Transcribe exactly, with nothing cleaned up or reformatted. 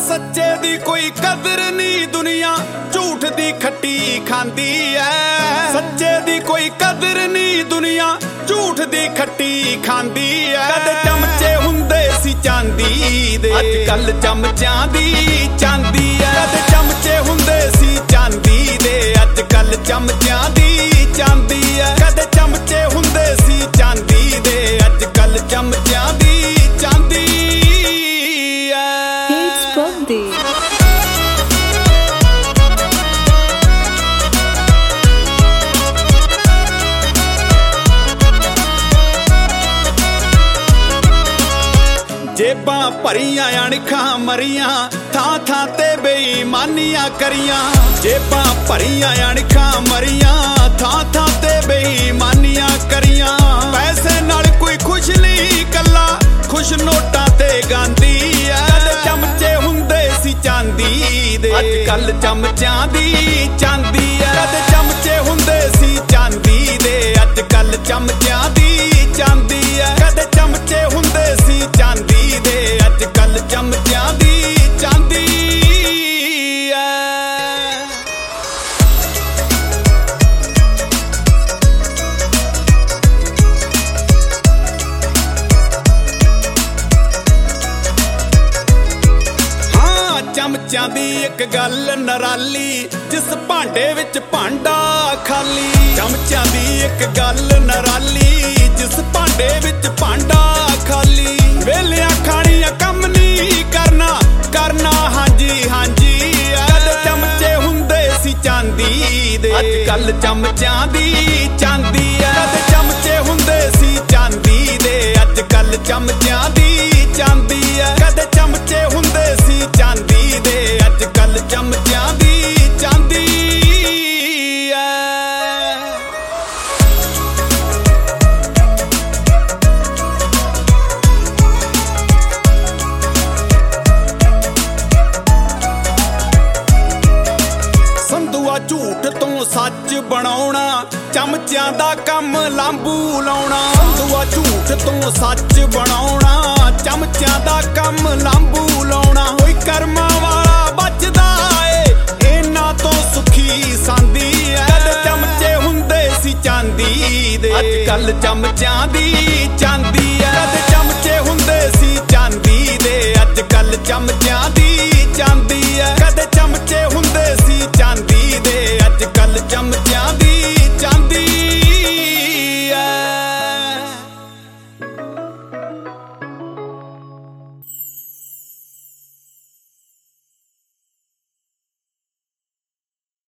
सच्चे दी कोई कदर नहीं दुनिया झूठ दी खट्टी खांदी है। सच्चे दी कोई कदर नहीं दुनिया झूठ दी खट्टी खांदी है। कदे चमचे हुंदे सी चांदी दे अज कल चमचियां दी चांदी है। कदे चमचे हुंदे सी चांदी दे अज कल चमचियां दी चांदी है। कदे चमचे हुंदे सी चांदी दे अज कल चमचियां दी चांदी है। It's birthday. जेबां भरियां अणखां मरियां थां थां ते बेईमानियां करियां। जेबां भरियां अणखां मरियां थां थां ते बेईमानियां करियां। पैसे नाल कोई खुश नहीं कल्ला खुश नोटां ते गांदी है। कदे चमचे हुंदे सी चांदी दे अज कल चमचियां दी चांदी है। कदे चमचे हुंदे सी चांदी दे अज कल चमचियां दी चांदी है। कदे चमचे हुंदे सी चांदी दे अज कल चमचियां दी चांदी है। हाँ चमचियां दी एक गल नराली जिस भांडे विच भांडा खाली। चमचियां दी एक गल नराली जिस भांडे विच भांडा खाली। वेलियां खाणियां कम नहीं करना करना हांजी हांजी। कदे चमचे हुंदे सी चांदी दे अज कल चमचियां दी चांदी है। कदे चमचे हुंदे सी चांदी दे अज कल चमचियां दी चांदी है। कदे चमचे हुंदे सी चांदी दे अज कल चमचियां दी चांदी है। संधुआ झूठ तो सच बनाउणा चमचियां दा कम लांबू लाउणा। संधुआ झूठ तो सच बनाउणा चमचियां दा कम लांबू लाउणा। कोई कर्मां वाला बचदा ए इन्हां तो सुखी सांदी है। कदे चमचे हुंदे सी चांदी दे अज कल चमचियां दी चांदी है। कदे चमचे हुंदे